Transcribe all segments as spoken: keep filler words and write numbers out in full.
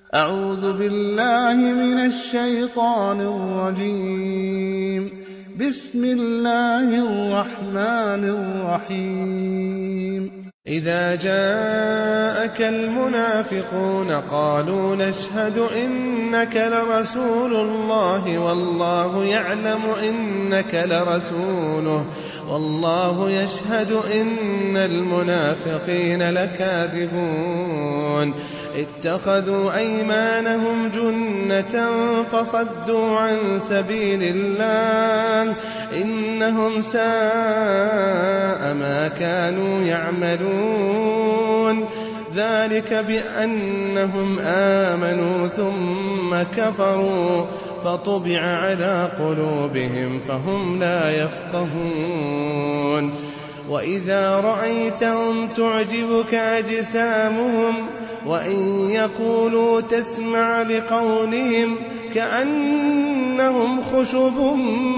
أعوذ بالله من الشيطان الرجيم. بسم الله الرحمن الرحيم. إذا جاءك المنافقون قالوا نشهد إنك لرسول الله والله يعلم إنك لرسوله والله يشهد إن المنافقين لكاذبون. اتخذوا أيمانهم جنة فصدوا عن سبيل الله إنهم ساء ما كانوا يعملون. ذلك بأنهم آمنوا ثم كفروا فطبع على قلوبهم فهم لا يفقهون. وإذا رأيتهم تعجبك أجسامهم وإن يقولوا تسمع لقولهم كأنهم خشب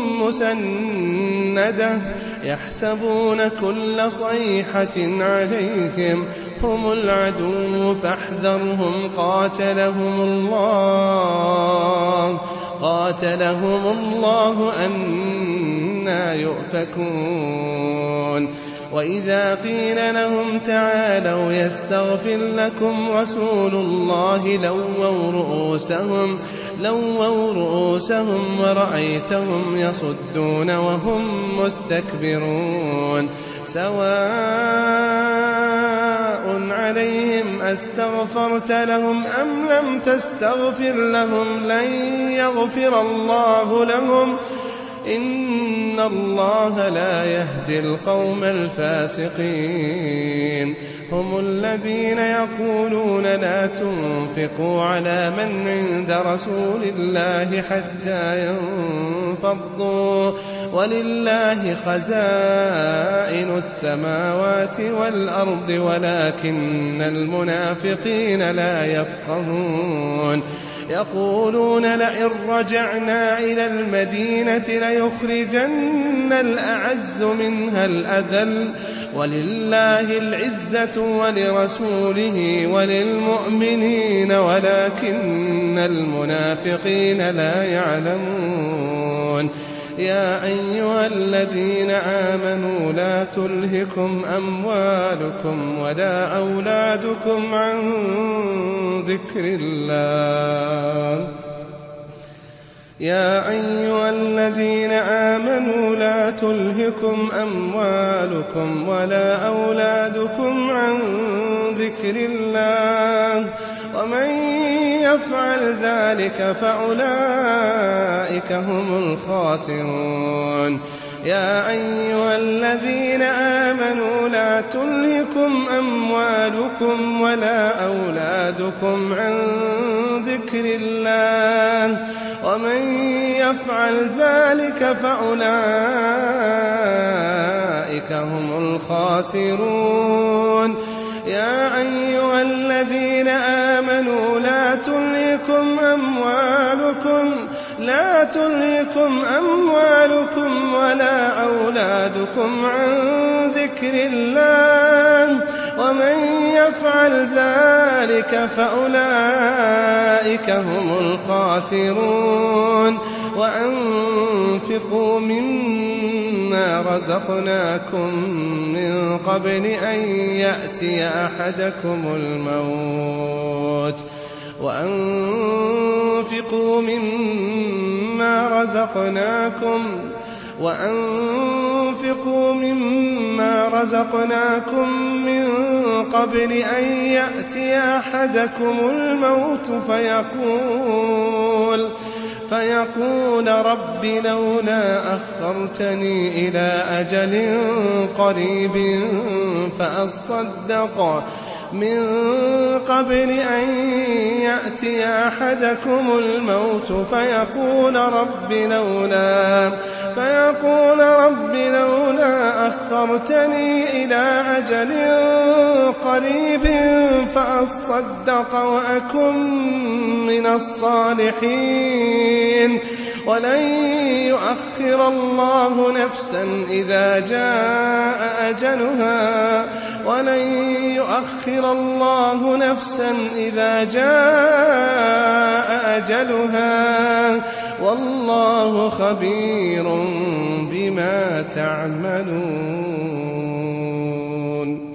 مسندة يحسبون كل صيحة عليهم هم العدو فاحذرهم قاتلهم الله قاتلهم الله أنى يؤفكون. وإذا قيل لهم تعالوا يستغفر لكم رسول الله لووا رؤوسهم لووا رؤوسهم ورأيتهم يصدون وهم مستكبرون. سواء عليهم أستغفرت لهم أم لم تستغفر لهم لن يغفر الله لهم إن الله لا يهدي القوم الفاسقين. هم الذين يقولون لا تنفقوا على من عند رسول الله حتى ينفضوا ولله خزائن السماوات والأرض ولكن المنافقين لا يفقهون. يقولون لئن رجعنا إلى المدينة ليخرجن الأعز منها الأذل ولله العزة ولرسوله وللمؤمنين ولكن المنافقين لا يعلمون. يا أيها الذين آمنوا لا تلهكم أموالكم ولا أولادكم عن ذكر الله يا أيها الذين آمنوا لا تلهكم أموالكم ولا أولادكم عن ذكر الله ومن يفعل ذلك فأولئك هم الخاسرون. يا أيها الذين آمنوا لا تلهكم أموالكم ولا أولادكم عن ذكر الله ومن يفعل ذلك فأولئك هم الخاسرون. يا أيها الذين آمنوا لا تلهكم أموالكم لا تلهكم أموالكم ولا أولادكم عن ذكر الله ومن يفعل ذلك فأولئك هم الخاسرون. وأنفقوا مما رزقناكم من قبل أن يأتي أحدكم الموت وأنفقوا مما رزقناكم وأنفقوا مما رزقناكم من قبل أن يأتي أحدكم الموت فيقول فيقول رب لولا أخرتني إلى أجل قريب فأصدق من قبل أن يأتي أحدكم الموت فيقول رب لولا فيقول رب لولا أخرتني إلى أجل قريب فأصدق وأكن من الصالحين. ولن يؤخر الله نفسا إذا جاء أجلها ولن يؤخر الله نفسا إذا جاء أجلها والله خبير بما تعملون.